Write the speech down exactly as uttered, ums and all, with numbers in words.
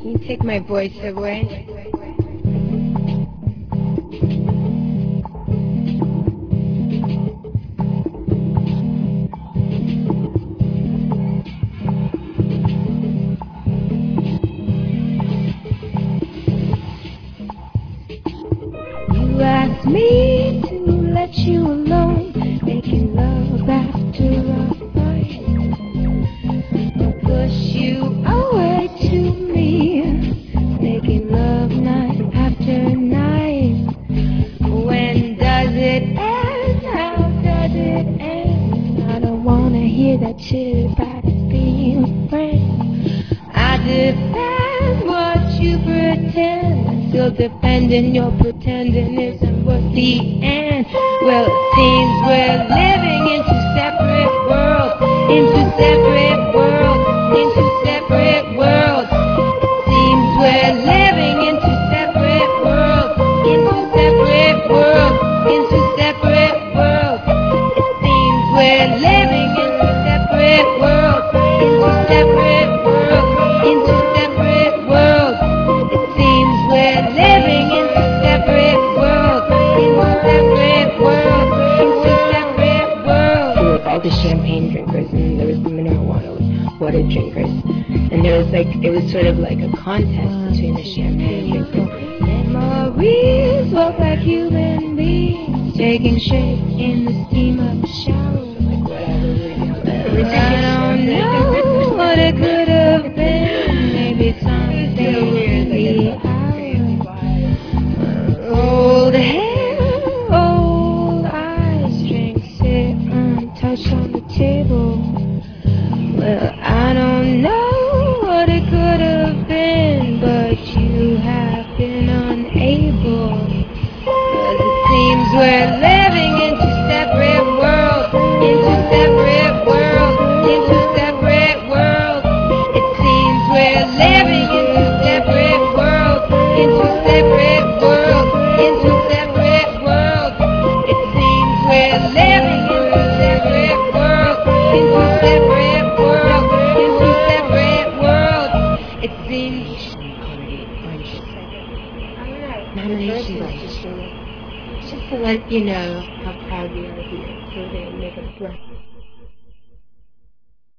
You take my voice away. You asked me to let you alone, making love after a fight. Push you away to me, making love night after night. When does it end? How does it end? I don't wanna hear that shit about us being friends. I defend what you pretend. Still defending your pretending isn't worth the end. Well, it seems we're living in two separate worlds, in two separate worlds, in two separate worlds. It seems we're living in two separate worlds, in two separate worlds, in two separate worlds. It seems we're living in two separate worlds, in two separate worlds, in two separate worlds. It seems we're living in two separate worlds, in two separate worlds, in two separate worlds. There was all the champagne drinkers and there was the mineral water, water drinkers. And there was like, it was sort of like a contest between the champagne drinkers. Memories walk like human beings, taking shape in the steam of the shower. Like whatever we do. I don't know what it could have been. Maybe something in the hour. Old hair, old eyes, drinks sit untouched on the table. Well, I don't know what it could have been, but you have been unable. 'Cause it seems we're living in two separate worlds, in two separate worlds, in two separate worlds. It seems we're living in two separate worlds, in two separate worlds, in two separate worlds. It seems we're living in two separate worlds, in two separate worlds, in two separate worlds. It seems. Nominations. Just to let you know how proud we are here. So they make a breakfast.